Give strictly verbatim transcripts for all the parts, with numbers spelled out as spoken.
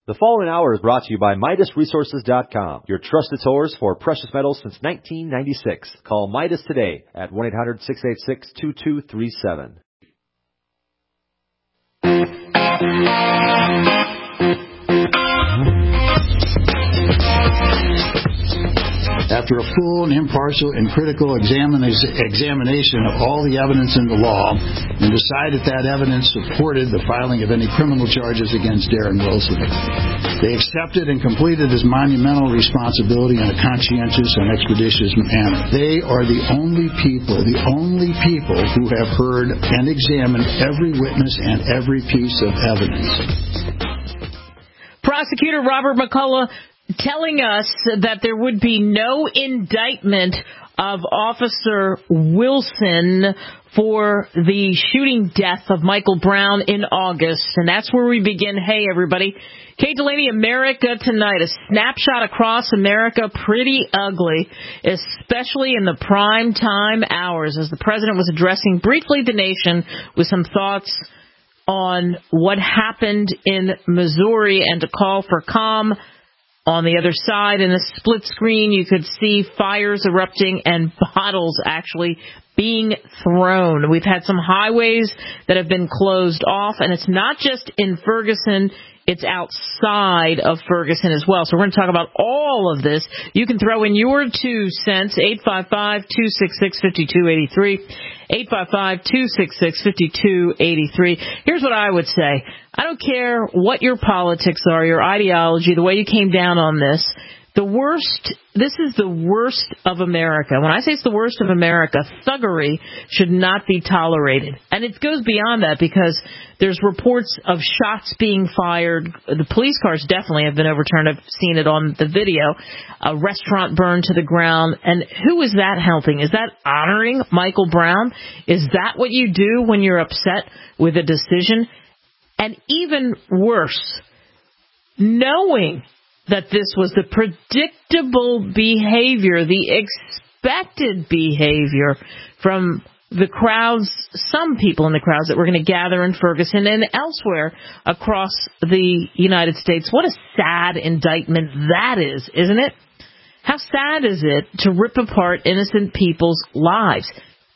The following hour is brought to you by Midas Resources dot com, your trusted source for precious metals since nineteen ninety-six. Call Midas today at one eight hundred, six eight six, two two three seven. After a full and impartial and critical examina- examination of all the evidence in the law and decided that evidence supported the filing of any criminal charges against Darren Wilson, they accepted and completed his monumental responsibility in a conscientious and expeditious manner. They are the only people, the only people who have heard and examined every witness and every piece of evidence. Prosecutor Robert McCullough telling us that there would be no indictment of Officer Wilson for the shooting death of Michael Brown in August. And that's where we begin. Hey, everybody. Kate Delaney, America Tonight. A snapshot across America, pretty ugly, especially in the prime time hours as the president was addressing briefly the nation with some thoughts on what happened in Missouri and to call for calm. On the other side, in a split screen, you could see fires erupting and bottles actually being thrown. We've had some highways that have been closed off, and it's not just in Ferguson. It's outside of Ferguson as well. So we're going to talk about all of this. You can throw in your two cents, eight five five, two six six, five two eight three, eight five five, two six six, five two eight three. Here's what I would say. I don't care what your politics are, your ideology, the way you came down on this. The worst, this is the worst of America. When I say it's the worst of America, thuggery should not be tolerated. And it goes beyond that because there's reports of shots being fired. The police cars definitely have been overturned. I've seen it on the video. A restaurant burned to the ground. And who is that helping? Is that honoring Michael Brown? Is that what you do when you're upset with a decision? And even worse, knowing that this was the predictable behavior, the expected behavior from the crowds, some people in the crowds that were going to gather in Ferguson and elsewhere across the United States. What a sad indictment that is, isn't it? How sad is it to rip apart innocent people's lives?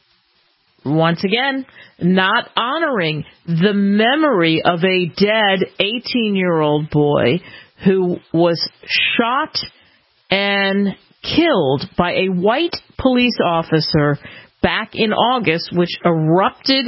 Once again, not honoring the memory of a dead eighteen-year-old boy who was shot and killed by a white police officer back in August, which erupted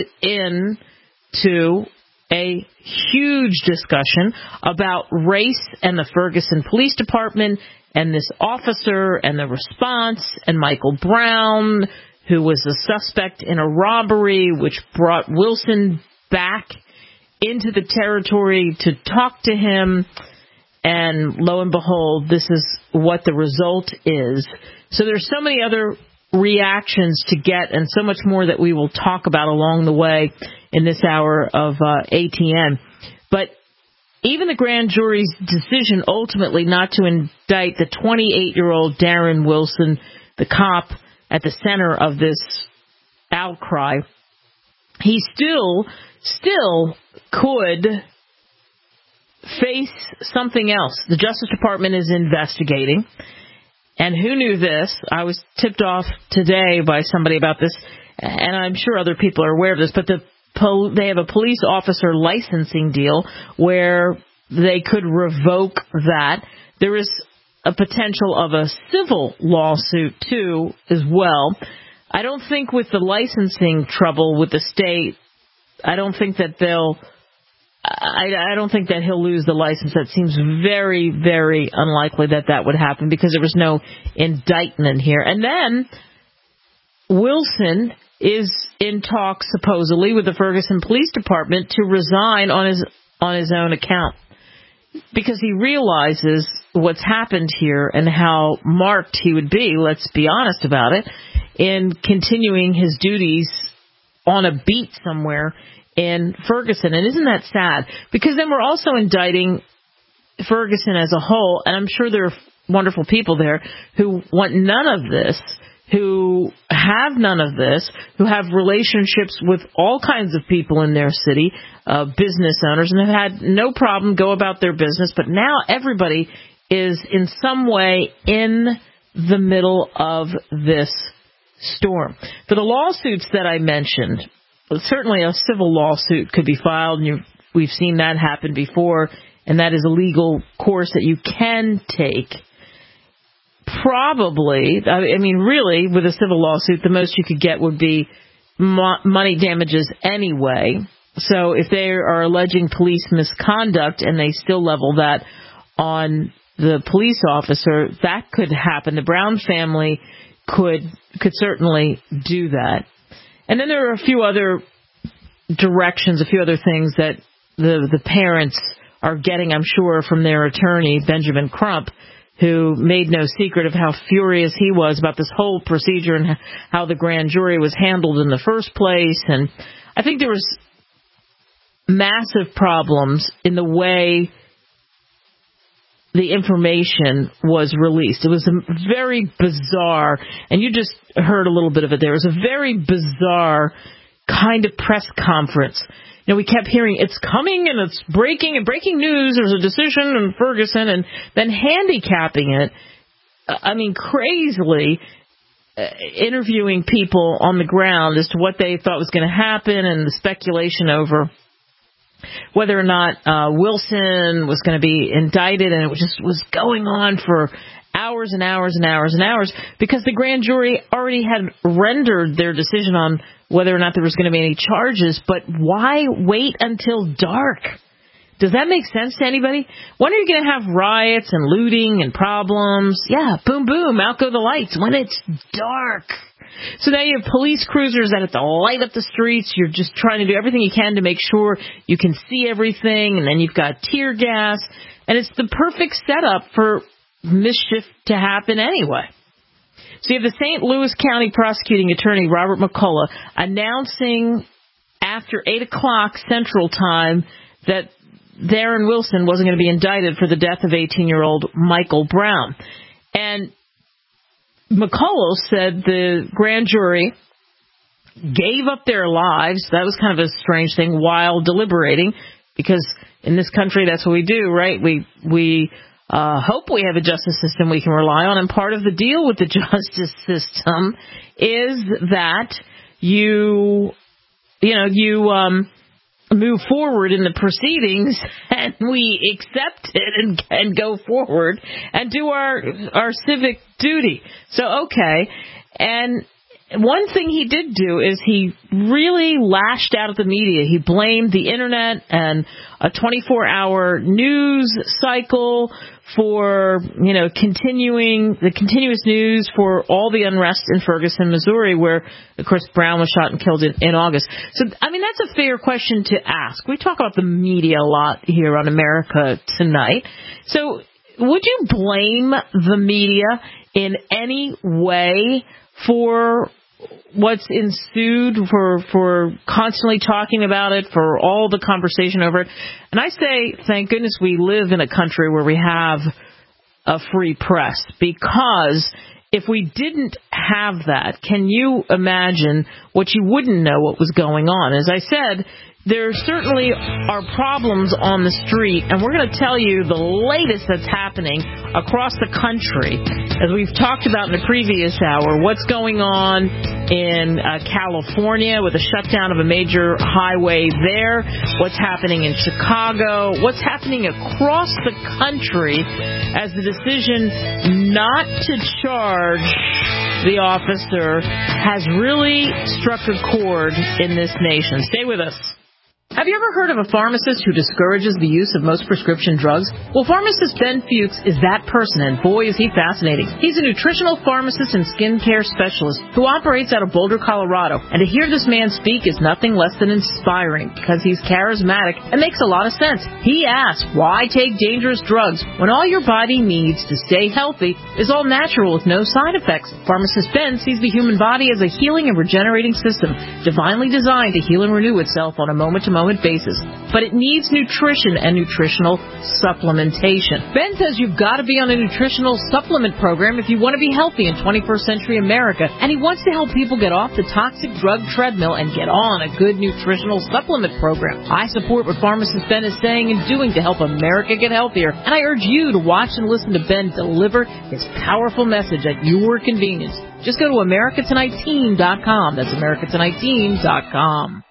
into a huge discussion about race and the Ferguson Police Department and this officer and the response and Michael Brown, who was the suspect in a robbery, which brought Wilson back into the territory to talk to him. And lo and behold, this is what the result is. So there's so many other reactions to get and so much more that we will talk about along the way in this hour of uh, A T N. But even the grand jury's decision ultimately not to indict the twenty-eight-year-old Darren Wilson, the cop at the center of this outcry, he still, still could face something else. The Justice Department is investigating. And who knew this? I was tipped off today by somebody about this, and I'm sure other people are aware of this, but the pol- they have a police officer licensing deal where they could revoke that. There is a potential of a civil lawsuit, too, as well. I don't think with the licensing trouble with the state, I don't think that they'll I, I don't think that he'll lose the license. That seems very, very unlikely that that would happen because there was no indictment here. And then Wilson is in talks, supposedly, with the Ferguson Police Department to resign on his on his own account because he realizes what's happened here and how marked he would be, let's be honest about it, in continuing his duties on a beat somewhere in Ferguson. And isn't that sad? Because then we're also indicting Ferguson as a whole, and I'm sure there are wonderful people there who want none of this, who have none of this, who have relationships with all kinds of people in their city, uh, business owners, and have had no problem go about their business. But now everybody is in some way in the middle of this storm. For the lawsuits that I mentioned, certainly a civil lawsuit could be filed, and you've, we've seen that happen before, and that is a legal course that you can take. Probably, I mean, really, with a civil lawsuit, the most you could get would be mo- money damages anyway. So if they are alleging police misconduct and they still level that on the police officer, that could happen. The Brown family could could certainly do that. And then there are a few other directions, a few other things that the the parents are getting, I'm sure, from their attorney, Benjamin Crump, who made no secret of how furious he was about this whole procedure and how the grand jury was handled in the first place. And I think there was massive problems in the way the information was released. It was a very bizarre, and you just heard a little bit of it there. It was a very bizarre kind of press conference. You know, we kept hearing, it's coming and it's breaking and breaking news. There's a decision in Ferguson, and then handicapping it. I mean, crazily uh, interviewing people on the ground as to what they thought was going to happen and the speculation over whether or not uh, Wilson was going to be indicted. And it just was going on for hours and hours and hours and hours because the grand jury already had rendered their decision on whether or not there was going to be any charges. But why wait until dark? Does that make sense to anybody? When are you going to have riots and looting and problems? Yeah, boom, boom, out go the lights when it's dark. So now you have police cruisers that have to light up the streets. You're just trying to do everything you can to make sure you can see everything. And then you've got tear gas. And it's the perfect setup for mischief to happen anyway. So you have the Saint Louis County prosecuting attorney, Robert McCullough, announcing after eight o'clock Central Time that Darren Wilson wasn't going to be indicted for the death of eighteen-year-old Michael Brown. And McCullough said the grand jury gave up their lives. That was kind of a strange thing while deliberating, because in this country, that's what we do, right? We we uh, hope we have a justice system we can rely on. And part of the deal with the justice system is that you, you know, you um, move forward in the proceedings, and we accept it and, and go forward and do our our civic duty. So, okay. And one thing he did do is he really lashed out at the media. He blamed the internet and a twenty-four hour news cycle for, you know, continuing the continuous news for all the unrest in Ferguson, Missouri, where, of course, Brown was shot and killed in, in August. So, I mean, that's a fair question to ask. We talk about the media a lot here on America Tonight. So would you blame the media in any way for what's ensued, for for constantly talking about it, for all the conversation over it? And I say, thank goodness we live in a country where we have a free press, because if we didn't have that, can you imagine what you wouldn't know what was going on? As I said, there certainly are problems on the street, and we're going to tell you the latest that's happening across the country. As we've talked about in the previous hour, what's going on in uh, California with the shutdown of a major highway there, what's happening in Chicago, what's happening across the country as the decision not to charge the officer has really struck a chord in this nation. Stay with us. Have you ever heard of a pharmacist who discourages the use of most prescription drugs? Well, pharmacist Ben Fuchs is that person, and boy, is he fascinating. He's a nutritional pharmacist and skincare specialist who operates out of Boulder, Colorado. And to hear this man speak is nothing less than inspiring, because he's charismatic and makes a lot of sense. He asks, why take dangerous drugs when all your body needs to stay healthy is all natural with no side effects? Pharmacist Ben sees the human body as a healing and regenerating system, divinely designed to heal and renew itself on a moment-to-moment moment-to-moment basis, but it needs nutrition and nutritional supplementation. Ben says you've got to be on a nutritional supplement program if you want to be healthy in twenty-first century America, and he wants to help people get off the toxic drug treadmill and get on a good nutritional supplement program. I support what pharmacist Ben is saying and doing to help America get healthier, and I urge you to watch and listen to Ben deliver his powerful message at your convenience. Just go to America Tonight Team dot com. That's America Tonight Team dot com.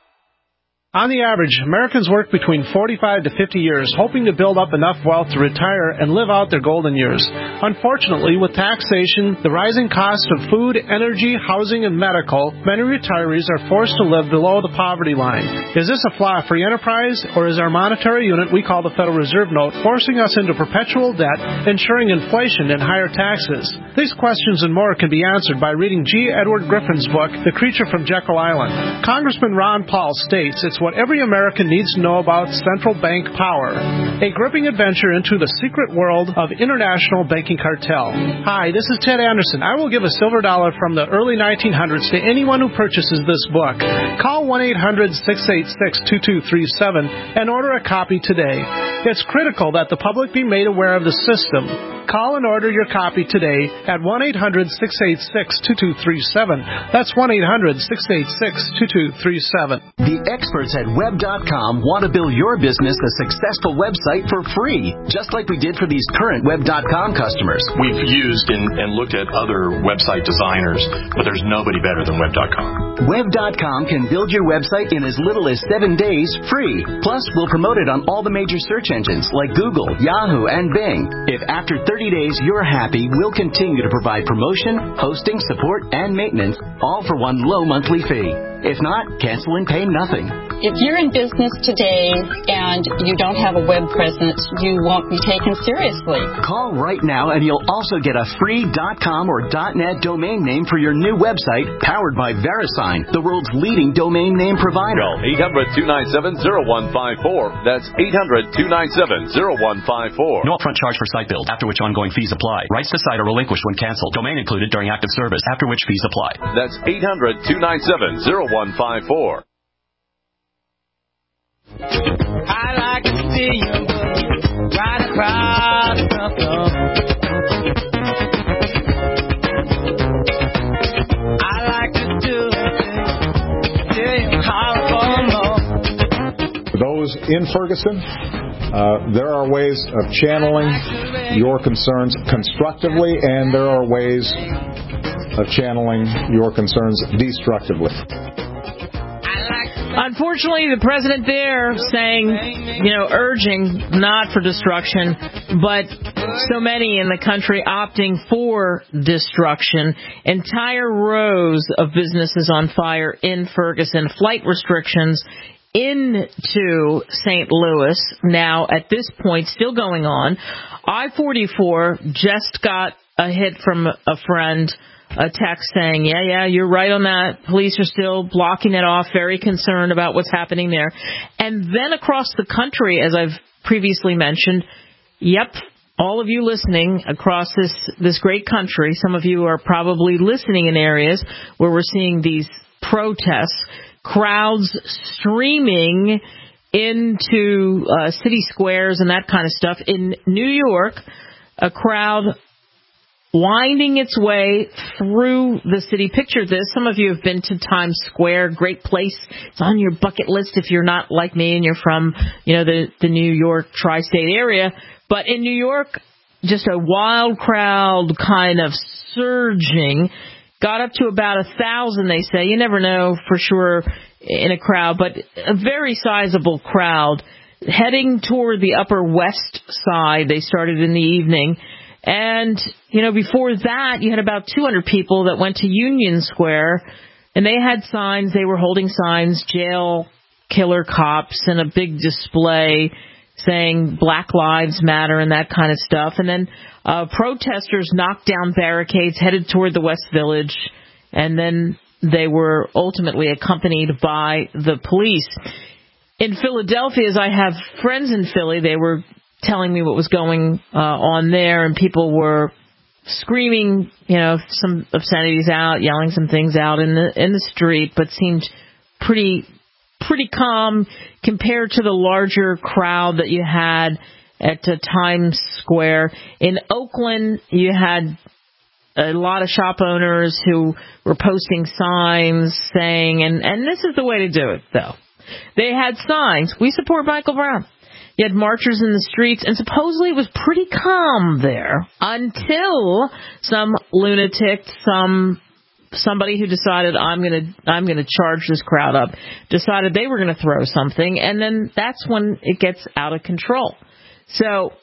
On the average, Americans work between forty-five to fifty years, hoping to build up enough wealth to retire and live out their golden years. Unfortunately, with taxation, the rising cost of food, energy, housing, and medical, many retirees are forced to live below the poverty line. Is this a flaw free enterprise, or is our monetary unit we call the Federal Reserve Note forcing us into perpetual debt, ensuring inflation and higher taxes? These questions and more can be answered by reading G. Edward Griffin's book, The Creature from Jekyll Island. Congressman Ron Paul states it's what every American needs to know about central bank power. A gripping adventure into the secret world of international banking cartel. Hi, this is Ted Anderson. I will give a silver dollar from the early nineteen hundreds to anyone who purchases this book. Call one eight hundred six eight six two two three seven and order a copy today. It's critical that the public be made aware of the system. Call and order your copy today at one eight hundred six eight six two two three seven. That's one eight hundred six eight six two two three seven. The experts at web dot com want to build your business a successful website for free, just like we did for these current web dot com customers. We've used and, and looked at other website designers, but there's nobody better than web dot com. web dot com can build your website in as little as seven days free. Plus, we'll promote it on all the major search engines like Google, Yahoo, and Bing. If after thirty days you're happy, we'll continue to provide promotion, hosting, support, and maintenance, all for one low monthly fee. If not, cancel and pay nothing. If you're in business today and you don't have a web presence, you won't be taken seriously. Call right now and you'll also get a free .com or .net domain name for your new website, powered by VeriSign, the world's leading domain name provider. Call eight hundred two nine seven zero one five four. That's eight hundred two nine seven zero one five four. No upfront charge for site build, after which ongoing fees apply. Rights to site are relinquished when canceled. Domain included during active service, after which fees apply. That's eight hundred two nine seven zero one five four. I like to see you move right across the floor. I like to do it till you holler for more. For those in Ferguson, uh, there are ways of channeling your concerns constructively, and there are ways of channeling your concerns destructively. Unfortunately, the president there saying, you know, urging not for destruction, but so many in the country opting for destruction. Entire rows of businesses on fire in Ferguson. Flight restrictions into Saint Louis now at this point still going on. I forty-four just got a hit from a friend, a text saying, yeah, yeah, you're right on that. Police are still blocking it off, very concerned about what's happening there. And then across the country, as I've previously mentioned, yep, all of you listening across this, this great country, some of you are probably listening in areas where we're seeing these protests, crowds streaming into uh, city squares and that kind of stuff. In New York, a crowd winding its way through the city. Picture this. Some of you have been to Times Square. Great place. It's on your bucket list if you're not like me and you're from, you know, the, the New York tri-state area. But in New York, just a wild crowd kind of surging. Got up to about a thousand, they say. You never know for sure in a crowd, but a very sizable crowd heading toward the Upper West Side. They started in the evening. And, you know, before that, you had about two hundred people that went to Union Square, and they had signs. They were holding signs, jail killer cops, and a big display saying Black Lives Matter and that kind of stuff. And then uh, protesters knocked down barricades, headed toward the West Village, and then they were ultimately accompanied by the police. In Philadelphia, as I have friends in Philly, they were telling me what was going uh, on there, and people were screaming, you know, some obscenities out, yelling some things out in the in the street, but seemed pretty pretty calm compared to the larger crowd that you had at uh, Times Square. In Oakland, you had a lot of shop owners who were posting signs saying, and, and this is the way to do it, though. They had signs, "We support Michael Brown." You had marchers in the streets, and supposedly it was pretty calm there until some lunatic, some somebody who decided, I'm going to I'm going to charge this crowd up, decided they were going to throw something, and then that's when it gets out of control. So,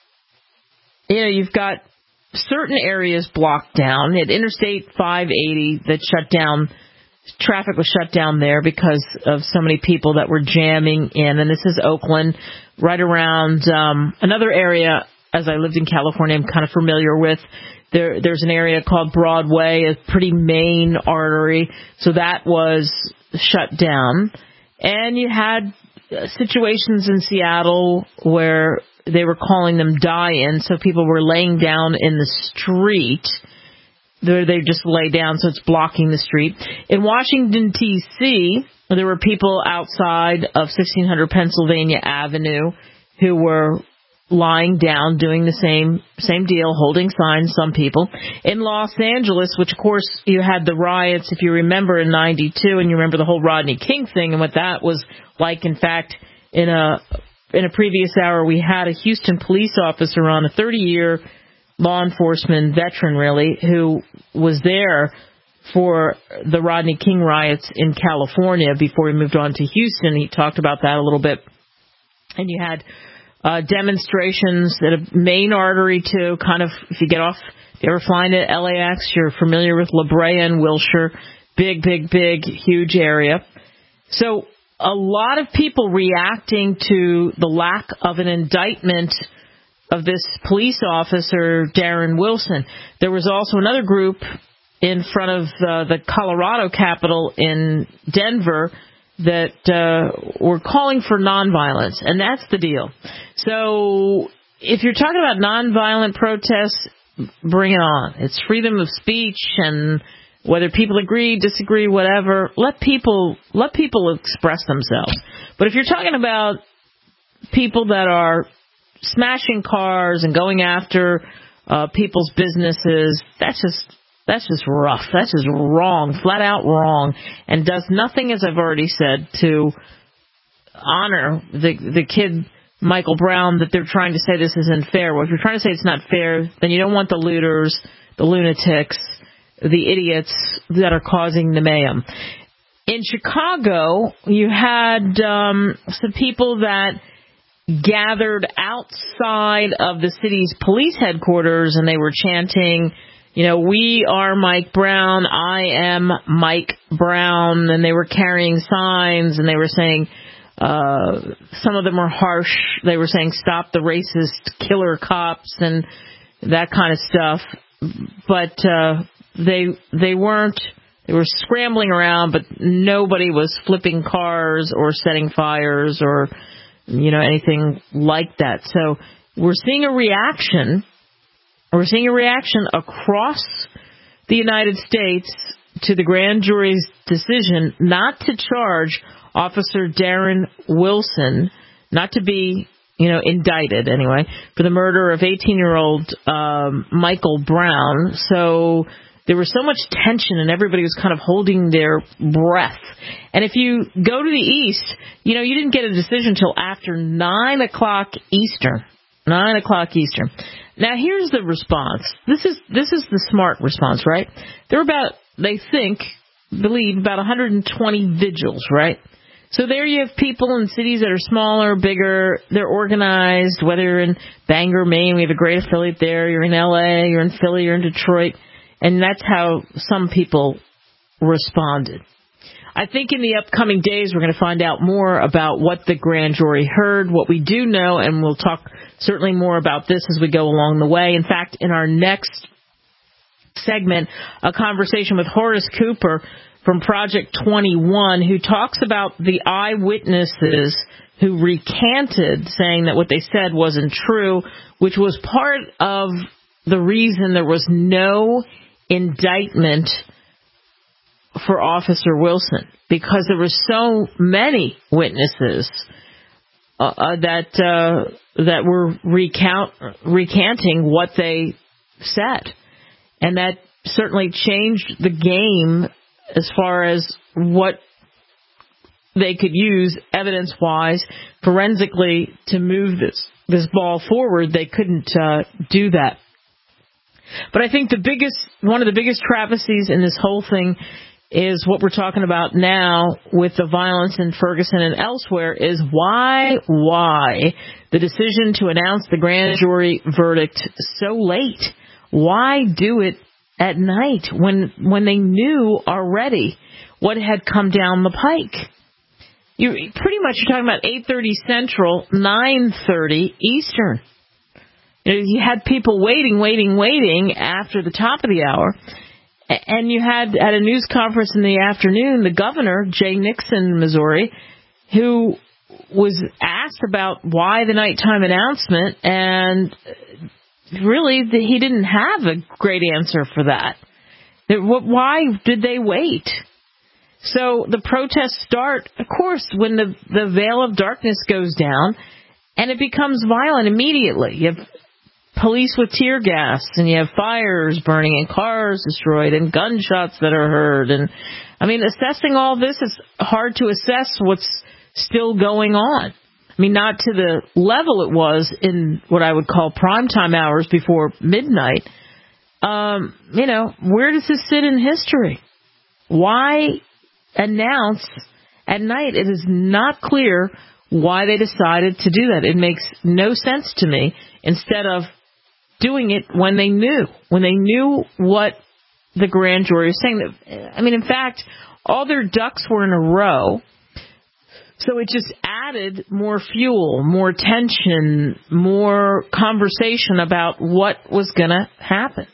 you know, you've got certain areas blocked down. At Interstate five eighty that shut down, traffic was shut down there because of so many people that were jamming in. And this is Oakland, right around um, another area, as I lived in California, I'm kind of familiar with. There, there's an area called Broadway, a pretty main artery. So that was shut down. And you had situations in Seattle where they were calling them die-in, so people were laying down in the street. There they just lay down, so it's blocking the street. In Washington, D C, there were people outside of sixteen hundred Pennsylvania Avenue who were lying down, doing the same same deal, holding signs, some people. In Los Angeles, which, of course, you had the riots, if you remember, in ninety-two, and you remember the whole Rodney King thing and what that was like. In fact, in a in a previous hour, we had a Houston police officer on, a thirty-year law enforcement veteran, really, who was there for the Rodney King riots in California before he moved on to Houston. He talked about that a little bit. And you had uh, demonstrations at a main artery, too, kind of, if you get off, if you ever flying to L A X, you're familiar with La Brea and Wilshire. Big, big, big, huge area. So a lot of people reacting to the lack of an indictment of this police officer, Darren Wilson. There was also another group in front of uh, the Colorado Capitol in Denver that uh, were calling for nonviolence, and that's the deal. So if you're talking about nonviolent protests, bring it on. It's freedom of speech, and whether people agree, disagree, whatever, let people let people express themselves. But if you're talking about people that are smashing cars and going after uh, people's businesses, that's just that's just rough. That's just wrong, flat out wrong, and does nothing, as I've already said, to honor the the kid Michael Brown, that they're trying to say this isn't fair. Well, if you're trying to say it's not fair, then you don't want the looters, the lunatics, the idiots that are causing the mayhem. In Chicago, you had um, some people that gathered outside of the city's police headquarters, and they were chanting, you know, "We are Mike Brown, I am Mike Brown," and they were carrying signs, and they were saying, uh, some of them were harsh, they were saying, "Stop the racist killer cops," and that kind of stuff. But uh, they they weren't, they were scrambling around, but nobody was flipping cars or setting fires or, you know, anything like that. So we're seeing a reaction. We're seeing a reaction across the United States to the grand jury's decision not to charge Officer Darren Wilson, not to be, you know, indicted anyway, for the murder of eighteen-year-old um, Michael Brown. So there was so much tension, and everybody was kind of holding their breath. And if you go to the East, you know, you didn't get a decision until after nine o'clock Eastern. nine o'clock Eastern. Now, here's the response. This is this is the smart response, right? There are about, they think, believe, about one hundred twenty vigils, right? So there you have people in cities that are smaller, bigger, they're organized, whether you're in Bangor, Maine, we have a great affiliate there, you're in L A, you're in Philly, you're in Detroit, and that's how some people responded. I think in the upcoming days we're going to find out more about what the grand jury heard, what we do know, and we'll talk certainly more about this as we go along the way. In fact, in our next segment, a conversation with Horace Cooper from Project twenty-one, who talks about the eyewitnesses who recanted, saying that what they said wasn't true, which was part of the reason there was no indictment for Officer Wilson because there were so many witnesses uh, uh, that uh, that were recount recanting what they said, and that certainly changed the game as far as what they could use evidence-wise, forensically, to move this this ball forward. They couldn't uh, do that. But I think the biggest, one of the biggest travesties in this whole thing is what we're talking about now with the violence in Ferguson and elsewhere is why, why the decision to announce the grand jury verdict so late? Why do it at night when when they knew already what had come down the pike? You pretty much you're talking about eight thirty Central, nine thirty Eastern. You had people waiting, waiting, waiting after the top of the hour. And you had, at a news conference in the afternoon, the governor, Jay Nixon, Missouri, who was asked about why the nighttime announcement, and really he didn't have a great answer for that. Why did they wait? So the protests start, of course, when the, the veil of darkness goes down, and it becomes violent immediately. You have police with tear gas, and you have fires burning, and cars destroyed, and gunshots that are heard. And I mean, assessing all this is hard to assess what's still going on. I mean, not to the level it was in what I would call primetime hours before midnight. Um, you know, where does this sit in history? Why announce at night? It is not clear why they decided to do that. It makes no sense to me. Instead of doing it when they knew, when they knew what the grand jury was saying. I mean, in fact, all their ducks were in a row, so it just added more fuel, more tension, more conversation about what was going to happen.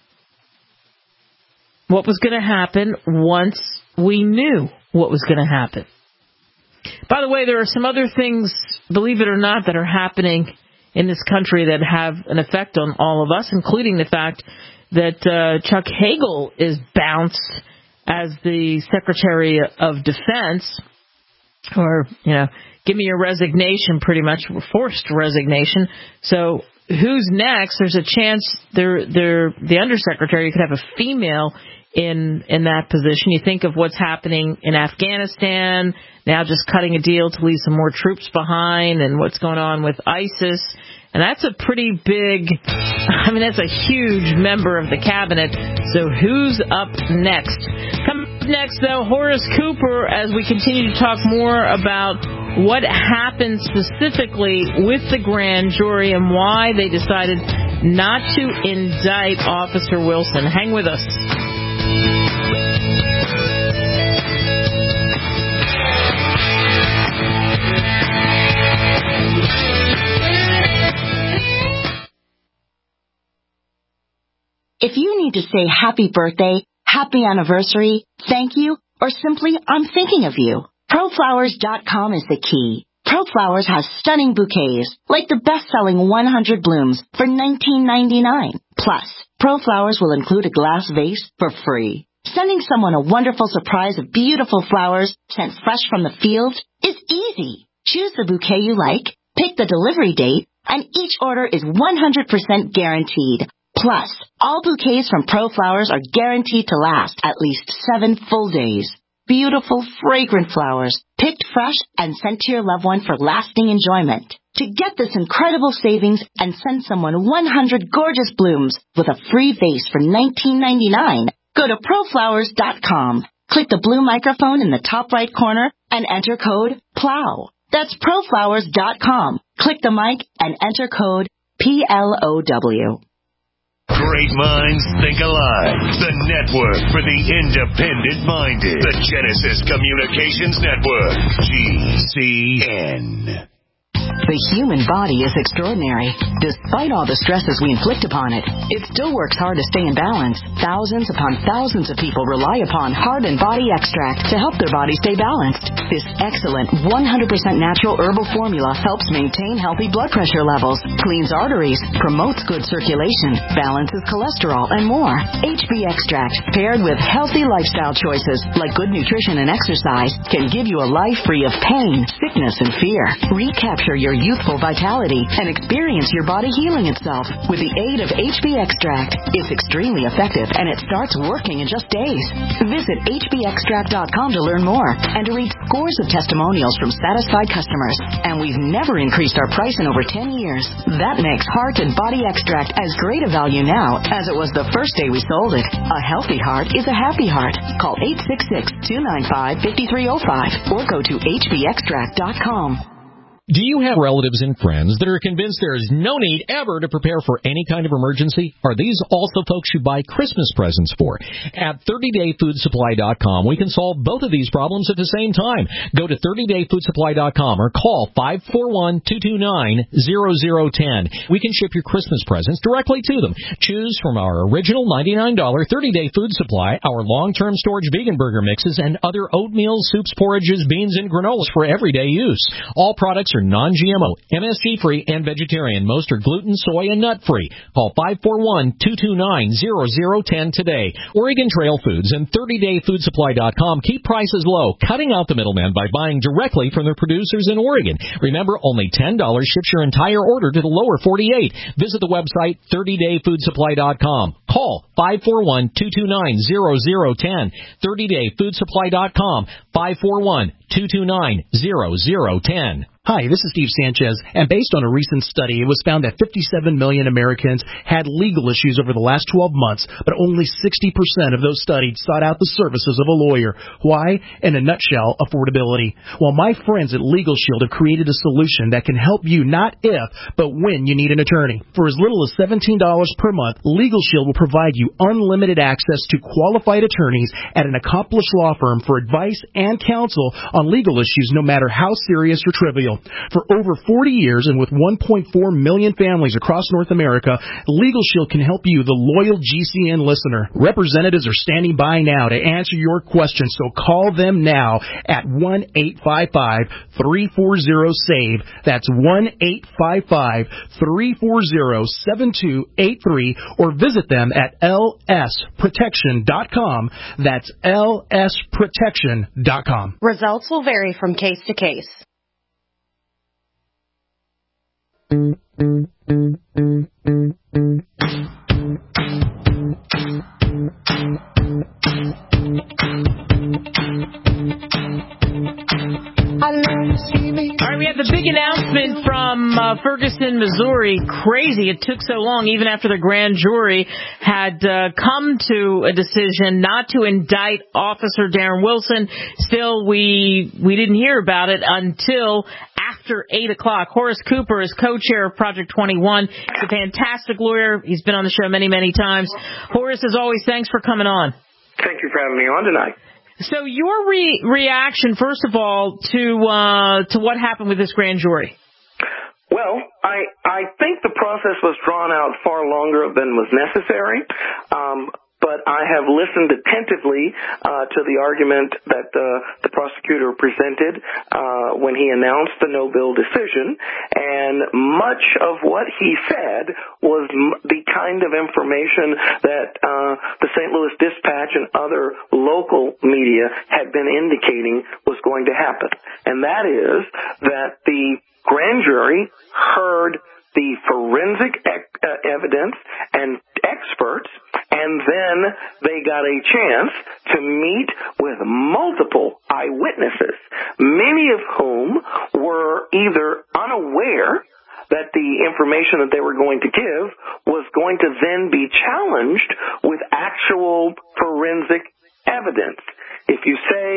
What was going to happen once we knew what was going to happen. By the way, there are some other things, believe it or not, that are happening in this country that have an effect on all of us, including the fact that uh, Chuck Hagel is bounced as the Secretary of Defense, or, you know, give me your resignation, pretty much, forced resignation. So who's next? There's a chance they're, they're, the Undersecretary could have a female in in that position. You think of what's happening in Afghanistan, now just cutting a deal to leave some more troops behind, and what's going on with ISIS. And that's a pretty big, I mean, that's a huge member of the cabinet. So who's up next? Coming up next, though, Horace Cooper, as we continue to talk more about what happened specifically with the grand jury and why they decided not to indict Officer Wilson. Hang with us. If you need to say happy birthday, happy anniversary, thank you, or simply I'm thinking of you, pro flowers dot com is the key. ProFlowers has stunning bouquets, like the best-selling one hundred blooms for nineteen ninety-nine. Plus, ProFlowers will include a glass vase for free. Sending someone a wonderful surprise of beautiful flowers sent fresh from the field is easy. Choose the bouquet you like, pick the delivery date, and each order is one hundred percent guaranteed. Plus, all bouquets from ProFlowers are guaranteed to last at least seven full days. Beautiful, fragrant flowers, picked fresh and sent to your loved one for lasting enjoyment. To get this incredible savings and send someone one hundred gorgeous blooms with a free vase for nineteen ninety-nine, go to pro flowers dot com. Click the blue microphone in the top right corner and enter code PLOW. That's pro flowers dot com. Click the mic and enter code P L O W. Great minds think alike. The network for the independent-minded. The Genesis Communications Network. G C N. The human body is extraordinary. Despite all the stresses we inflict upon it, it still works hard to stay in balance. Thousands upon thousands of people rely upon Heart and Body Extract to help their body stay balanced. This excellent one hundred percent natural herbal formula helps maintain healthy blood pressure levels, cleans arteries, promotes good circulation, balances cholesterol, and more. H B Extract, paired with healthy lifestyle choices like good nutrition and exercise, can give you a life free of pain, sickness, and fear. Recapture your youthful vitality and experience your body healing itself with the aid of H B Extract. It's extremely effective and it starts working in just days. Visit H B extract dot com to learn more and to read scores of testimonials from satisfied customers. And we've never increased our price in over ten years. That makes Heart and Body Extract as great a value now as it was the first day we sold it. A healthy heart is a happy heart. Call eight six six, two nine five, five three zero five or go to H B extract dot com. Do you have relatives and friends that are convinced there is no need ever to prepare for any kind of emergency? Are these also folks you buy Christmas presents for? At thirty day food supply dot com, we can solve both of these problems at the same time. Go to thirty day food supply dot com or call five four one, two two nine, zero zero one zero. We can ship your Christmas presents directly to them. Choose from our original ninety-nine dollars thirty day food supply, our long-term storage vegan burger mixes, and other oatmeal, soups, porridges, beans, and granolas for everyday use. All products are non-G M O, M S G-free, and vegetarian. Most are gluten, soy, and nut-free. Call five four one, two two nine, zero zero one zero today. Oregon Trail Foods and thirty day food supply dot com keep prices low, cutting out the middleman by buying directly from their producers in Oregon. Remember, only ten dollars ships your entire order to the lower forty-eight. Visit the website thirty day food supply dot com. Call five four one, two two nine, zero zero one zero. thirty day food supply dot com. five four one, two two nine, zero zero one zero. Hi, this is Steve Sanchez, and based on a recent study, it was found that fifty-seven million Americans had legal issues over the last twelve months, but only sixty percent of those studied sought out the services of a lawyer. Why? In a nutshell, affordability. Well, my friends at Legal Shield have created a solution that can help you not if, but when you need an attorney. For as little as seventeen dollars per month, Legal Shield will provide you unlimited access to qualified attorneys at an accomplished law firm for advice and counsel on legal issues, no matter how serious or trivial. For over forty years and with one point four million families across North America, Legal Shield can help you, the loyal G C N listener. Representatives are standing by now to answer your questions, so call them now at one eight five five, three four zero, SAVE. That's one eight five five, three four zero, seven two eight three, or visit them at L S protection dot com. That's L S protection dot com. Results will vary from case to case. All right, we have the big announcement from uh, Ferguson, Missouri. Crazy. It took so long, even after the grand jury had uh, come to a decision not to indict Officer Darren Wilson. Still, we we didn't hear about it until after eight o'clock. Horace Cooper is co-chair of Project twenty-one. He's a fantastic lawyer. He's been on the show many, many times. Horace, as always, thanks for coming on. Thank you for having me on tonight. So your re- reaction, first of all, to uh, to what happened with this grand jury? Well, I I think the process was drawn out far longer than was necessary. Um, But I have listened attentively uh, to the argument that uh, the prosecutor presented uh, when he announced the no-bill decision, and much of what he said was m- the kind of information that uh, the Saint Louis Dispatch and other local media had been indicating was going to happen. And that is that the grand jury heard the forensic ec- uh, evidence and experts, and then they got a chance to meet with multiple eyewitnesses, many of whom were either unaware that the information that they were going to give was going to then be challenged with actual forensic evidence. If you say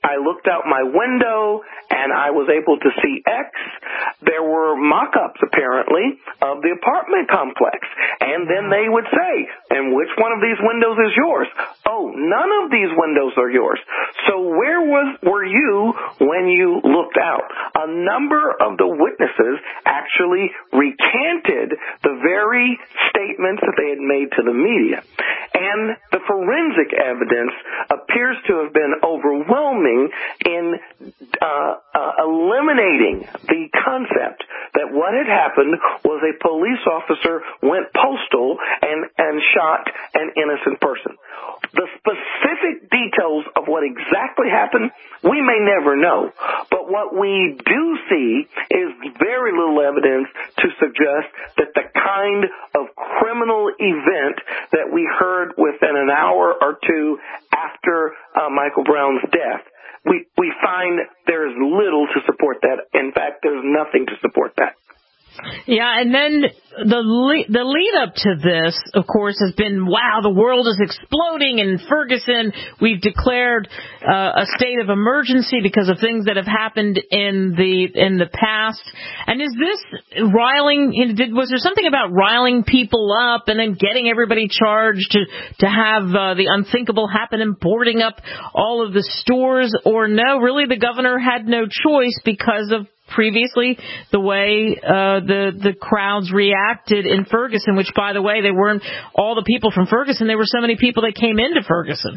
I looked out my window and I was able to see X. There were mock-ups, apparently, of the apartment complex. And then they would say, and which one of these windows is yours? Oh, none of these windows are yours. So where was were you when you looked out? A number of the witnesses actually recanted the very statements that they had made to the media. And the forensic evidence appears to have been overwhelming in uh, uh, eliminating the concept that what had happened was a police officer went postal and, and shot an innocent person. The specific details of what exactly happened, we may never know. But what we do see is very little evidence to suggest that the kind of criminal event that we heard within an hour or two after uh, Michael Brown's death, we, we find there's little to support that. In fact, there's nothing to support that. Yeah, and then the le- the lead up to this, of course, has been, wow, the world is exploding in Ferguson. We've declared uh, a state of emergency because of things that have happened in the in the past. And is this riling? Did, was there something about riling people up and then getting everybody charged to to have uh, the unthinkable happen and boarding up all of the stores? Or no, really, the governor had no choice because of previously the way uh, the the crowds reacted in Ferguson, which, by the way, they weren't all the people from Ferguson. There were so many people that came into Ferguson.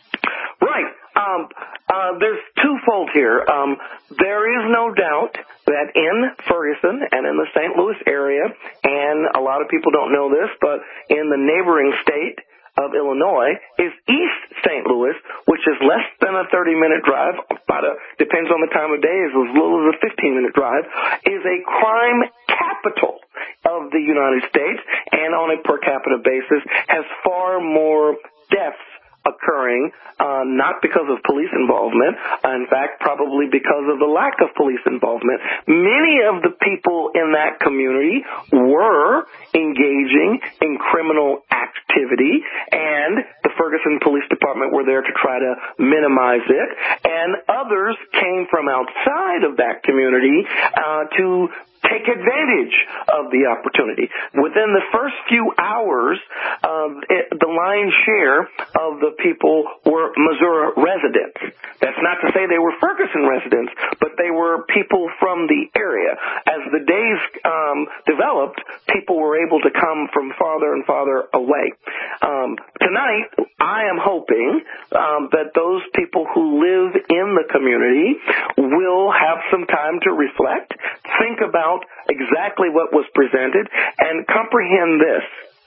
Right. Um, uh, there's twofold here. Um, there is no doubt that in Ferguson and in the Saint Louis area, and a lot of people don't know this, but in the neighboring state of Illinois is East Saint Louis, which is less than a thirty-minute drive, about a, depends on the time of day, is as little as a fifteen-minute drive, is a crime capital of the United States, and on a per capita basis has far more deaths occurring, uh, not because of police involvement, in fact, probably because of the lack of police involvement. Many of the people in that community were engaging in criminal activity, and the Ferguson Police Department were there to try to minimize it, and others came from outside of that community uh, to take advantage of the opportunity. Within the first few hours, uh, it, the lion's share of the people were Missouri residents. That's not to say they were Ferguson residents, but they were people from the area. As the days um, developed, people were able to come from farther and farther away. Um, tonight, I am hoping um, that those people who live in the community will have some time to reflect, think about exactly what was presented, and comprehend this.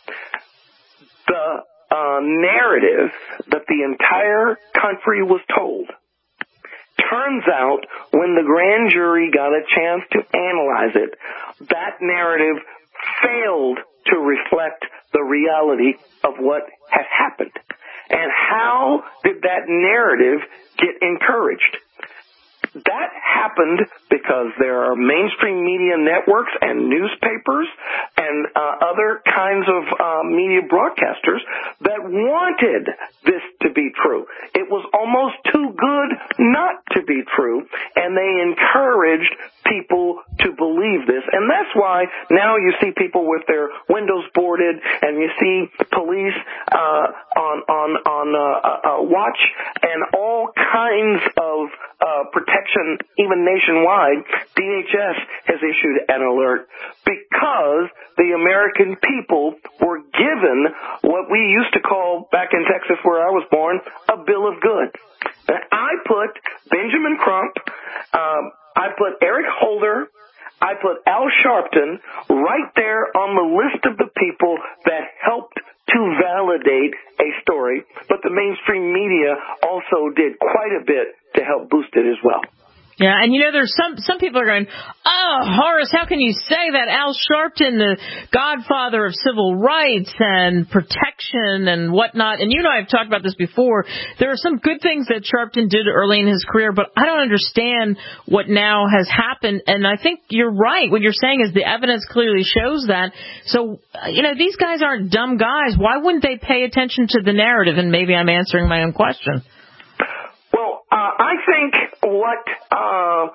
The uh, narrative that the entire country was told, turns out when the grand jury got a chance to analyze it, that narrative failed to reflect the reality of what had happened. And how did that narrative get encouraged? That happened because there are mainstream media networks and newspapers and uh, other kinds of uh, media broadcasters that wanted this to be true. It was almost too good not to be true, and they encouraged people to believe this. And that's why now you see people with their windows boarded, and you see police uh, on on on uh, uh, watch, and all kinds of uh, protection, even nationwide. D H S has issued an alert because the American people were given what we used to call, back in Texas where I was born, a bill of goods. And I put Benjamin Crump, um, I put Eric Holder, I put Al Sharpton right there on the list of the people that helped to validate a story, but the mainstream media also did quite a bit to help boost it as well. Yeah, and you know, there's some some people are going, oh, Horace, how can you say that? Al Sharpton, the godfather of civil rights and protection and whatnot, and you and I have talked about this before. There are some good things that Sharpton did early in his career, but I don't understand what now has happened, and I think you're right. What you're saying is the evidence clearly shows that. So, you know, these guys aren't dumb guys. Why wouldn't they pay attention to the narrative? And maybe I'm answering my own question. Well, uh, I think what uh,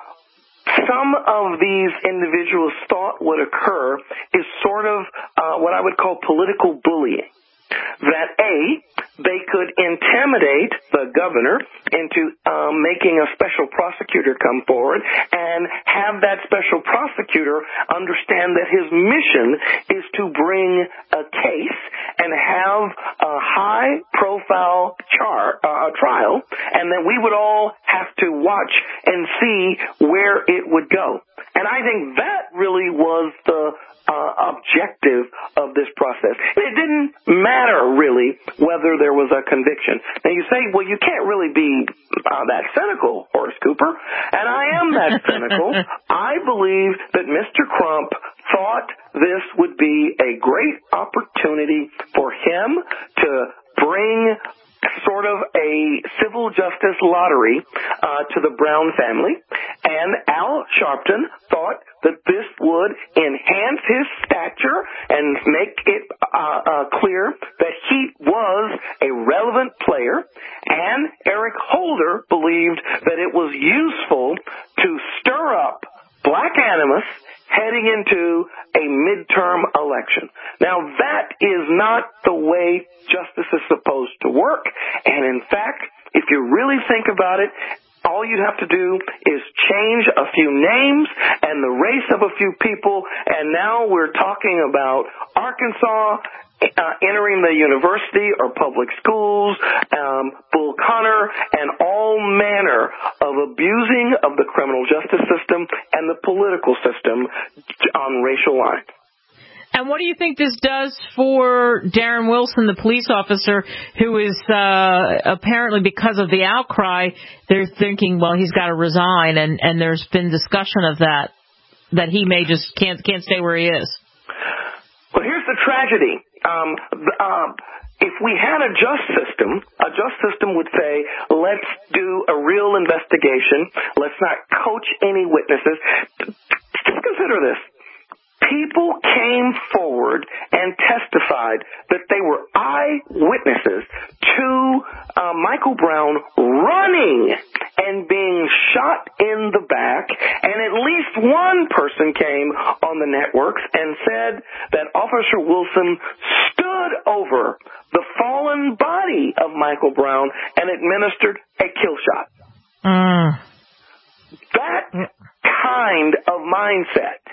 some of these individuals thought would occur is sort of uh, what I would call political bullying. That A, they could intimidate the governor into um, making a special prosecutor come forward and have that special prosecutor understand that his mission is to bring a case and have a high-profile char, uh, trial, and then we would all have to watch and see where it would go. And I think that really was the uh, objective of this process. It didn't matter, really, whether there was a conviction. Now, you say, well, you can't really be uh, that cynical, Horace Cooper. And I am that cynical. I believe that Mister Crump thought this would be a great opportunity for him to bring sort of a civil justice lottery uh, to the Brown family, and Al Sharpton thought that this would enhance his stature and make it uh, uh, clear that he was a relevant player, and Eric Holder believed that it was useful to stir up black animus heading into a midterm election. Now, that is not the way justice is supposed to work. And in fact, if you really think about it, all you'd have to do is change a few names and the race of a few people, and now we're talking about Arkansas Uh, entering the university or public schools, um, Bull Connor, and all manner of abusing of the criminal justice system and the political system on racial lines. And what do you think this does for Darren Wilson, the police officer, who is uh, apparently, because of the outcry, they're thinking, well, he's got to resign, and, and there's been discussion of that, that he may just can't can't stay where he is. Well, here's the tragedy. Um, uh, if we had a just system, a just system would say, let's do a real investigation. Let's not coach any witnesses. Just consider this. People came forward and testified that they were eyewitnesses to uh, Michael Brown running and being shot in the back, and at least one person came on the networks and said that Officer Wilson stood over the fallen body of Michael Brown and administered a kill shot. Mm. That kind of mindset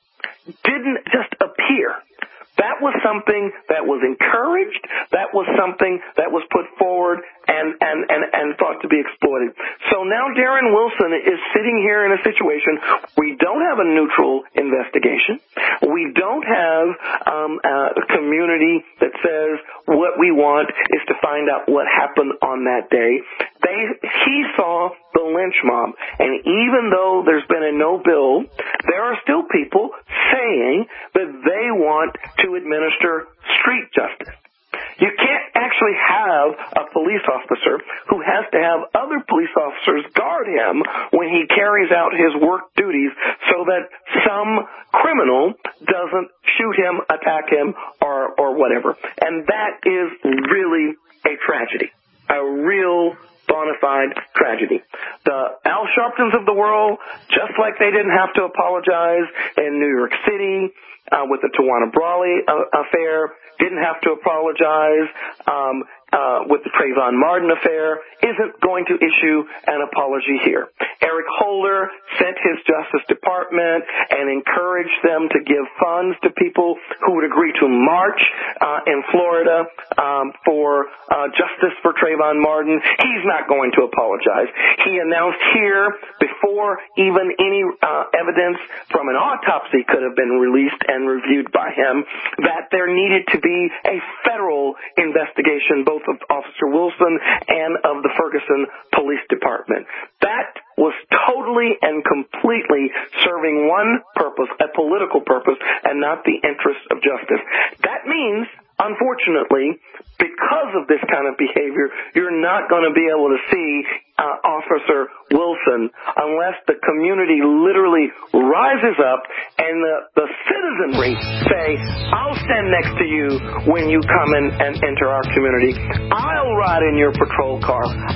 didn't just appear. That was something that was encouraged. That was something that was put forward and, and, and, and thought to be exploited. So now Darren Wilson is sitting here in a situation. We don't have a neutral investigation. We don't have um, a community that says what we want is to find out what happened on that day. They, he saw the lynch mob. And even though there's been a no bill, there are still people saying that they want to administer street justice. You can't actually have a police officer who has to have other police officers guard him when he carries out his work duties so that some criminal doesn't shoot him, attack him, or, or whatever. And that is really a tragedy, a real bona fide tragedy. The Al Sharptons of the world, just like they didn't have to apologize in New York City uh, with the Tawana Brawley uh, affair, didn't have to apologize um, uh, with the Trayvon Martin affair, isn't going to issue an apology here. Eric Holder sent his Justice Department and encouraged them to give funds to people who would agree to march uh, in Florida um, for uh, justice for Trayvon Martin. He's not going to apologize. He announced here, before even any uh, evidence from an autopsy could have been released and reviewed by him, that there needed to be a federal investigation, both of Officer Wilson and of the Ferguson Police Department. That was totally and completely serving one purpose, a political purpose, and not the interests of justice. That means, unfortunately, because of this kind of behavior, you're not going to be able to see uh, Officer Wilson unless the community literally rises up and the, the citizenry say, I'll stand next to you when you come in and enter our community. I'll ride in your patrol car. I'll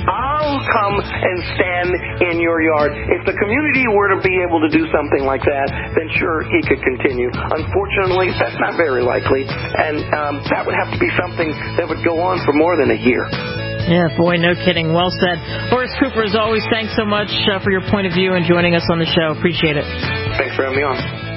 will come and stand in your yard. If the community were to be able to do something like that, then sure, he could continue. Unfortunately, that's not very likely, and um, that would have to be something that would go on for more than a year. Yeah, boy, no kidding. Well said. Horace Cooper, as always, thanks so much uh, for your point of view and joining us on the show. Appreciate it. Thanks for having me on.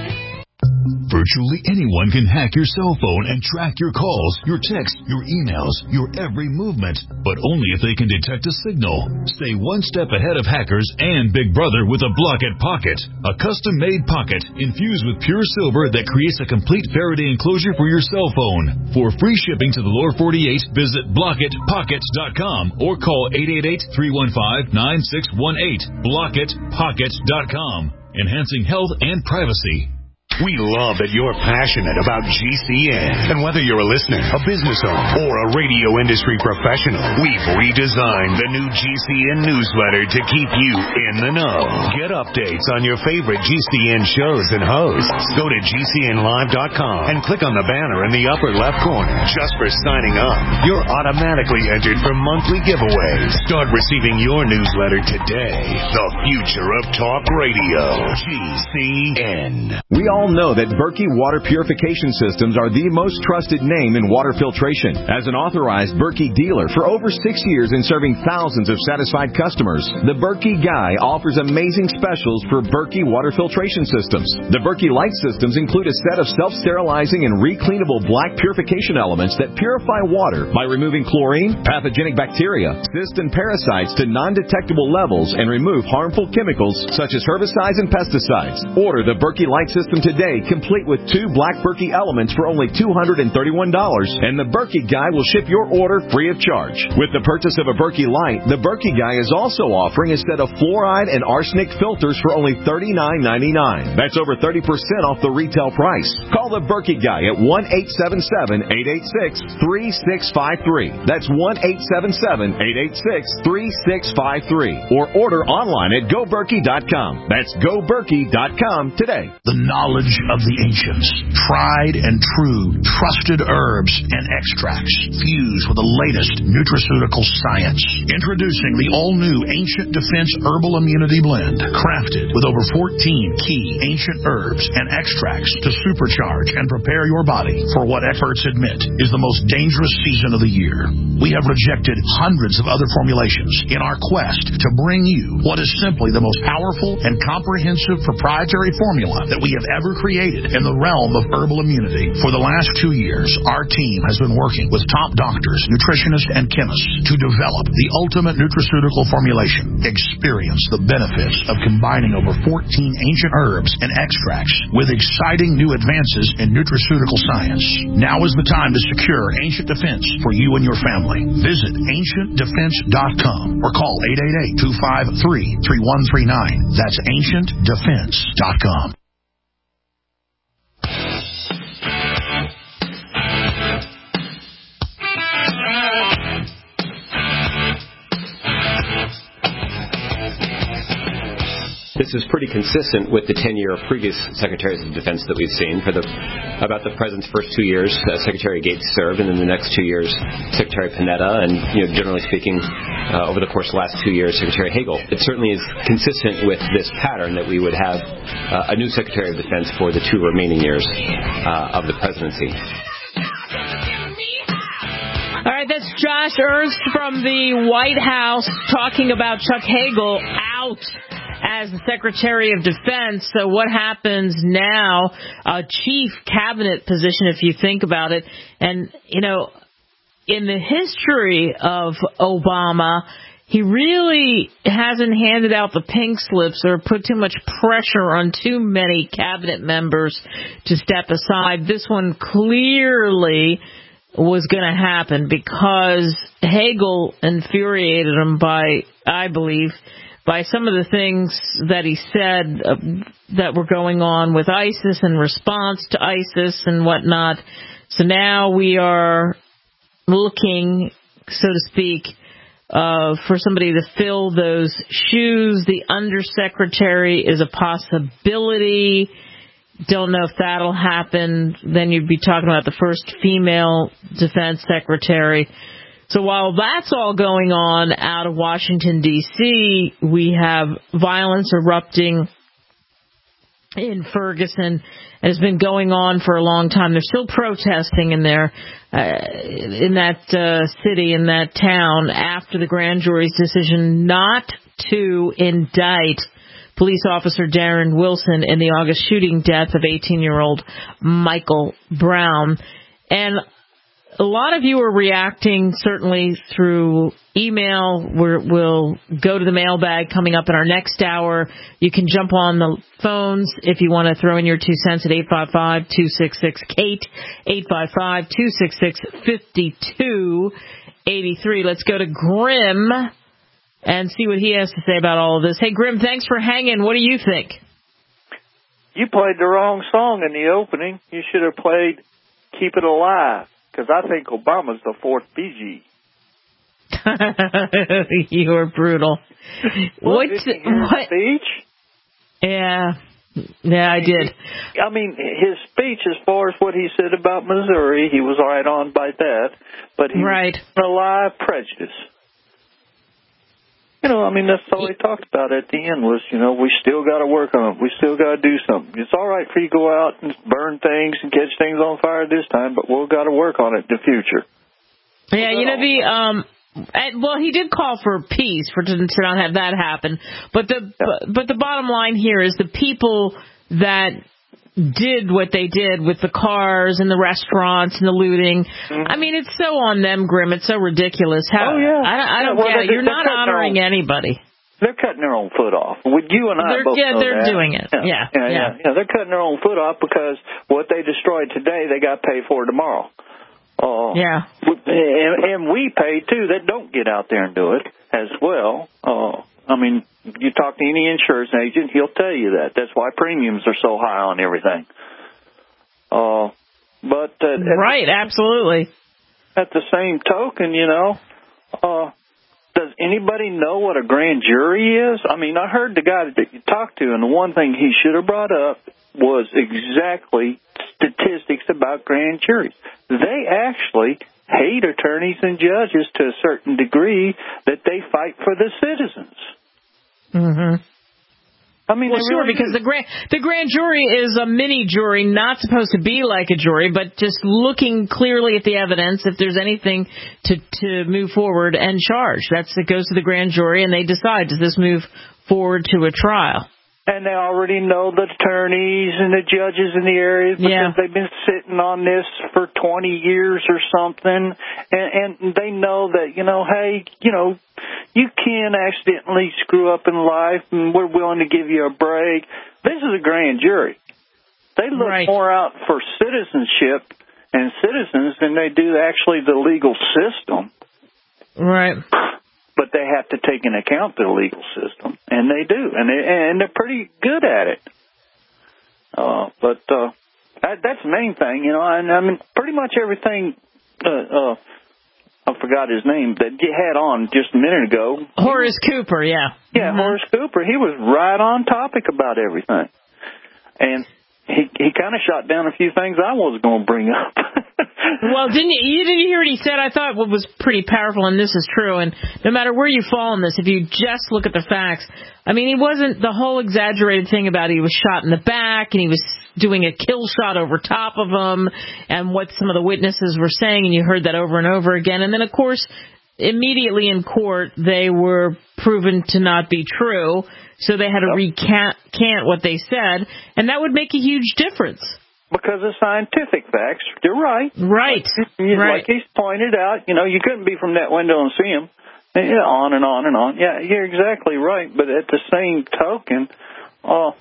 Virtually anyone can hack your cell phone and track your calls, your texts, your emails, your every movement, but only if they can detect a signal. Stay one step ahead of hackers and Big Brother with a Blockit Pocket, a custom-made pocket infused with pure silver that creates a complete Faraday enclosure for your cell phone. For free shipping to the lower forty-eight, visit blockit pocket dot com or call eight eight eight, three one five, nine six one eight. blockit pocket dot com, enhancing health and privacy. We love that you're passionate about G C N. And whether you're a listener, a business owner, or a radio industry professional, we've redesigned the new G C N newsletter to keep you in the know. Get updates on your favorite G C N shows and hosts. Go to G C N live dot com and click on the banner in the upper left corner. Just for signing up, you're automatically entered for monthly giveaways. Start receiving your newsletter today. The future of talk radio. G C N. We all know that Berkey Water Purification Systems are the most trusted name in water filtration. As an authorized Berkey dealer for over six years and serving thousands of satisfied customers, the Berkey Guy offers amazing specials for Berkey Water Filtration Systems. The Berkey Light Systems include a set of self-sterilizing and recleanable black purification elements that purify water by removing chlorine, pathogenic bacteria, cysts, and parasites to non-detectable levels and remove harmful chemicals such as herbicides and pesticides. Order the Berkey Light System today, complete with two black Berkey elements for only two hundred thirty-one dollars, and the Berkey Guy will ship your order free of charge. With the purchase of a Berkey Light, the Berkey Guy is also offering a set of fluoride and arsenic filters for only thirty-nine ninety-nine. That's over thirty percent off the retail price. Call the Berkey Guy at one eight seven seven, eight eight six, three six five three. That's one eight seven seven, eight eight six, three six five three. Or order online at go berkey dot com. That's go berkey dot com today. The knowledge of the ancients, tried and true, trusted herbs and extracts fused with the latest nutraceutical science. Introducing the all-new Ancient Defense Herbal Immunity Blend, crafted with over fourteen key ancient herbs and extracts to supercharge and prepare your body for what experts admit is the most dangerous season of the year. We have rejected hundreds of other formulations in our quest to bring you what is simply the most powerful and comprehensive proprietary formula that we have ever created in the realm of herbal immunity. For the last two years, our team has been working with top doctors, nutritionists, and chemists to develop the ultimate nutraceutical formulation. Experience the benefits of combining over fourteen ancient herbs and extracts with exciting new advances in nutraceutical science. Now is the time to secure Ancient Defense for you and your family. Visit ancient defense dot com or call eight eight eight, two five three, three one three nine. That's ancient defense dot com. This is pretty consistent with the tenure of previous secretaries of defense that we've seen. For the about the president's first two years, uh, Secretary Gates served, and then the next two years, Secretary Panetta, and you know, generally speaking, uh, over the course of the last two years, Secretary Hagel. It certainly is consistent with this pattern that we would have uh, a new Secretary of Defense for the two remaining years uh, of the presidency. All right, that's Josh Ernst from the White House talking about Chuck Hagel out as the Secretary of Defense. So what happens now? A chief cabinet position, if you think about it. And, you know, in the history of Obama, he really hasn't handed out the pink slips or put too much pressure on too many cabinet members to step aside. This one clearly was going to happen because Hagel infuriated him by, I believe, by some of the things that he said uh, that were going on with ISIS and response to ISIS and whatnot. So now we are looking, so to speak, uh, for somebody to fill those shoes. The undersecretary is a possibility. Don't know if that'll happen. Then you'd be talking about the first female defense secretary. So while that's all going on out of Washington, D C, we have violence erupting in Ferguson. It has been going on for a long time. They're still protesting in there, uh, in that uh, city, in that town, after the grand jury's decision not to indict police officer Darren Wilson in the August shooting death of eighteen-year-old Michael Brown. And a lot of you are reacting, certainly through email. We're, we'll go to the mailbag coming up in our next hour. You can jump on the phones if you want to throw in your two cents at eight five five, two six six, Kate, eight five five, two six six, five two eight three. Let's go to Grim and see what he has to say about all of this. Hey, Grim, thanks for hanging. What do you think? You played the wrong song in the opening. You should have played Keep It Alive, because I think Obama's the fourth Fiji. You're brutal. Well, what? Did you hear what? His speech? Yeah. Yeah, I did. I mean, his speech, as far as what he said about Missouri, he was right on by that. But he right. was alive prejudice. You know, I mean, that's all he talked about at the end was, you know, we still got to work on it. We still got to do something. It's all right for you to go out and burn things and catch things on fire this time, but we'll got to work on it in the future. Yeah, you know, the, um, well, he did call for peace, for to, to not have that happen. But the, yeah. but the bottom line here is the people that did what they did with the cars and the restaurants and the looting. Mm-hmm. I mean, it's so on them, Grim. It's so ridiculous. How, oh, yeah. I, I don't yeah, well, get it. You're not honoring own, anybody. They're cutting their own foot off. With you and I they're, both Yeah, know they're that. doing it. Yeah. Yeah. Yeah, yeah. yeah. yeah. They're cutting their own foot off because what they destroyed today, they got paid for tomorrow. Uh, yeah. And, and we pay, too, that don't get out there and do it as well. Uh, I mean, you talk to any insurance agent, he'll tell you that. That's why premiums are so high on everything. Uh, but uh, right, the, absolutely. At the same token, you know, uh, does anybody know what a grand jury is? I mean, I heard the guy that you talked to, and the one thing he should have brought up was exactly statistics about grand juries. They actually hate attorneys and judges to a certain degree that they fight for the citizens. Mm-hmm. I mean, well, sure, really because do. the grand the grand jury is a mini jury, not supposed to be like a jury, but just looking clearly at the evidence. If there's anything to to move forward and charge, that's it goes to the grand jury, and they decide, does this move forward to a trial? And they already know the attorneys and the judges in the area because yeah. they've been sitting on this for twenty years or something. And, and they know that, you know, hey, you know, you can accidentally screw up in life and we're willing to give you a break. This is a grand jury. They look right. more out for citizenship and citizens than they do actually the legal system. Right. But they have to take into account the legal system, and they do, and they, and they're pretty good at it. Uh, but uh, that, that's the main thing, you know. And I mean, pretty much everything. Uh, uh, I forgot his name that you had on just a minute ago. Horace Cooper, yeah. Yeah, mm-hmm. Horace Cooper. He was right on topic about everything, and he he kind of shot down a few things I was going to bring up. Well, didn't you, you didn't hear what he said? I thought what was pretty powerful, and this is true, and no matter where you fall on this, if you just look at the facts, I mean, he wasn't the whole exaggerated thing about he was shot in the back, and he was doing a kill shot over top of him, and what some of the witnesses were saying, and you heard that over and over again, and then, of course, immediately in court, they were proven to not be true, so they had to recant what they said, and that would make a huge difference. Because of scientific facts, you're right. Right. Like, right. like he's pointed out, you know, you couldn't be from that window and see him. Yeah, on and on and on. Yeah, you're exactly right. But at the same token, uh,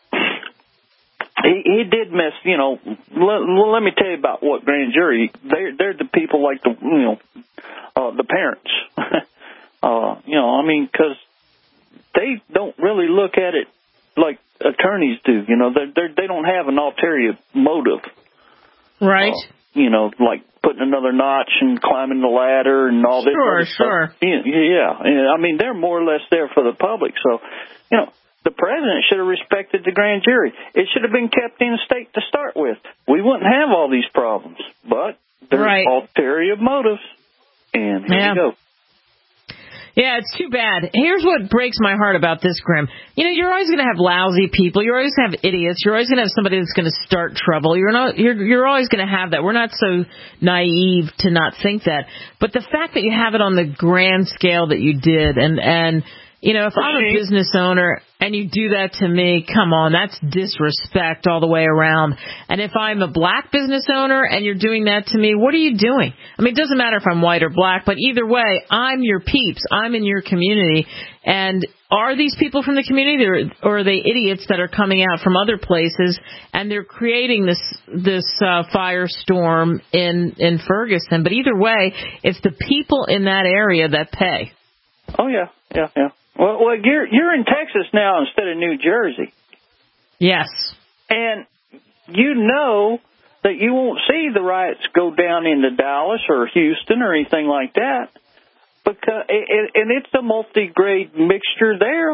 he he did miss. You know, let, let me tell you about what grand jury. They're they're the people like the you know uh, the parents. uh, you know, I mean, because they don't really look at it like attorneys do. You know, they they they don't have an ulterior motive, right? Uh, you know, like putting another notch and climbing the ladder and all this. Sure, other sure. Stuff. Yeah, yeah. I mean, they're more or less there for the public. So, you know, the president should have respected the grand jury. It should have been kept in state to start with. We wouldn't have all these problems. But there's right. ulterior motives. And here yeah. we go. Yeah, it's too bad. Here's what breaks my heart about this, Grim. You know, you're always going to have lousy people. You're always going to have idiots. You're always going to have somebody that's going to start trouble. You're not. You're you're always going to have that. We're not so naive to not think that. But the fact that you have it on the grand scale that you did, and and you know, if I'm a business owner and you do that to me, come on, that's disrespect all the way around. And if I'm a black business owner and you're doing that to me, what are you doing? I mean, it doesn't matter if I'm white or black, but either way, I'm your peeps. I'm in your community. And are these people from the community, or, or are they idiots that are coming out from other places and they're creating this this uh, firestorm in in Ferguson? But either way, it's the people in that area that pay. Oh yeah, yeah, yeah. Well, well, you're you're in Texas now instead of New Jersey. Yes. And you know that you won't see the riots go down into Dallas or Houston or anything like that, because it, and it's a multi-grade mixture there.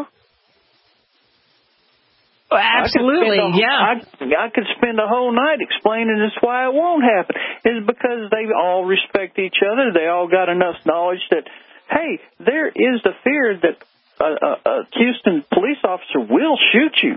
Oh, absolutely, I a, yeah. I, I could spend a whole night explaining this why it won't happen. It's because they all respect each other. They all got enough knowledge that, hey, there is the fear that a, a, a Houston police officer will shoot you.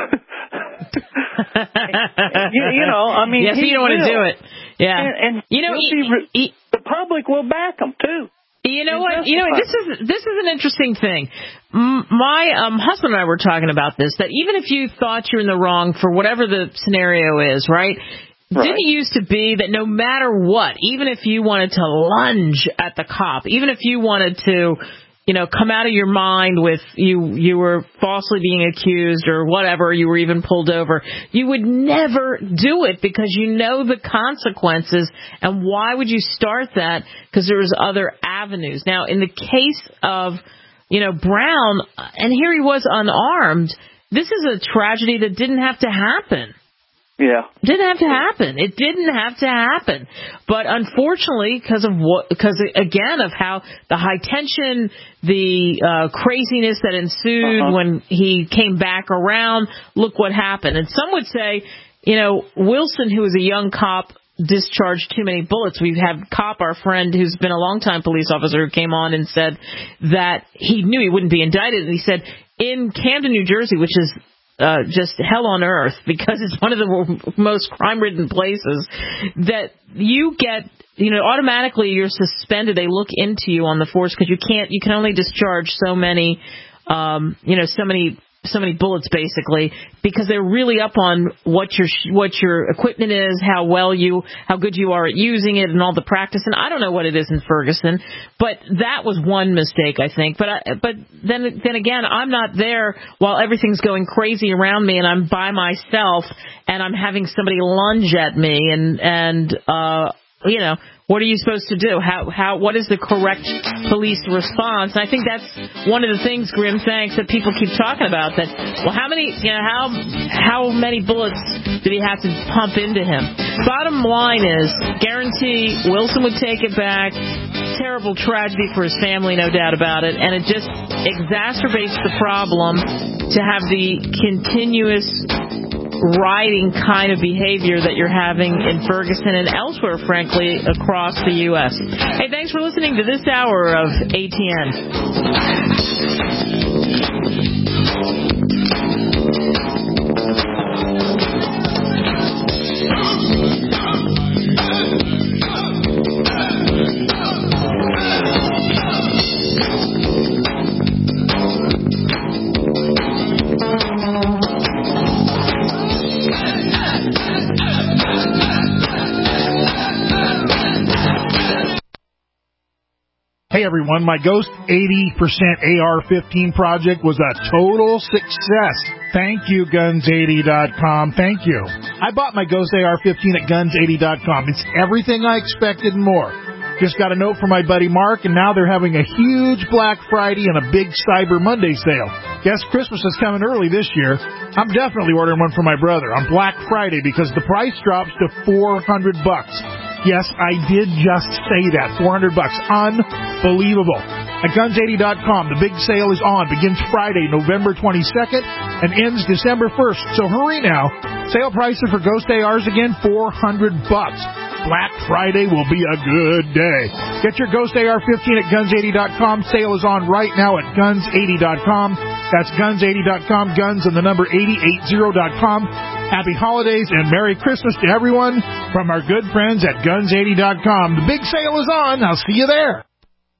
you. You know, I mean, yes, he you don't will. want to do it. Yeah, and, and you know, he, re- he, the public will back him too. You know what? You know this is this is an interesting thing. M- my um, husband and I were talking about this. That even if you thought you're in the wrong for whatever the scenario is, right? Right. Didn't it used to be that no matter what, even if you wanted to lunge at the cop, even if you wanted to, you know, come out of your mind with you you were falsely being accused or whatever, you were even pulled over, you would never do it because you know the consequences. And why would you start that? Because there was other avenues. Now, in the case of, you know, Brown, and here he was unarmed, this is a tragedy that didn't have to happen. Yeah. Didn't have to happen. It didn't have to happen. But unfortunately, because of what, because again of how the high tension, the uh, craziness that ensued uh-huh. when he came back around, look what happened. And some would say, you know, Wilson, who was a young cop, discharged too many bullets. We have Cop, our friend, who's been a longtime police officer, who came on and said that he knew he wouldn't be indicted. And he said in Camden, New Jersey, which is Uh, just hell on earth because it's one of the most crime-ridden places, that you get, you know, automatically you're suspended. They look into you on the force because you can't, you can only discharge so many, um, you know, so many, so many bullets basically, because they're really up on what your what your equipment is, how well you, how good you are at using it, and all the practice. And I don't know what it is in Ferguson, but that was one mistake, I think. But I, but then then again, I'm not there while everything's going crazy around me, and I'm by myself, and I'm having somebody lunge at me, and and uh, you know. What are you supposed to do? How, how, what is the correct police response? And I think that's one of the things, Grim, thanks, that people keep talking about. That, well, how many, you know, how, how many bullets did he have to pump into him? Bottom line is, guarantee Wilson would take it back. Terrible tragedy for his family, no doubt about it. And it just exacerbates the problem to have the continuous rioting kind of behavior that you're having in Ferguson and elsewhere, frankly, across the U S. Hey, thanks for listening to this hour of A T N. Hey everyone, my Ghost eighty percent A R fifteen project was a total success. Thank you, guns eighty dot com. Thank you. I bought my Ghost A R fifteen at guns eighty dot com. It's everything I expected and more. Just got a note from my buddy Mark, and now they're having a huge Black Friday and a big Cyber Monday sale. Guess Christmas is coming early this year. I'm definitely ordering one for my brother on Black Friday because the price drops to four hundred bucks. Yes, I did just say that. four hundred bucks. Unbelievable. At guns eighty dot com, the big sale is on. Begins Friday, November twenty-second, and ends December first. So hurry now. Sale prices for Ghost A Rs again, four hundred bucks. Black Friday will be a good day. Get your Ghost A R fifteen at guns eighty dot com. Sale is on right now at guns eighty dot com. That's guns eighty dot com, guns and the number eighty eighty dot com. Happy holidays and Merry Christmas to everyone from our good friends at guns eighty dot com. The big sale is on. I'll see you there.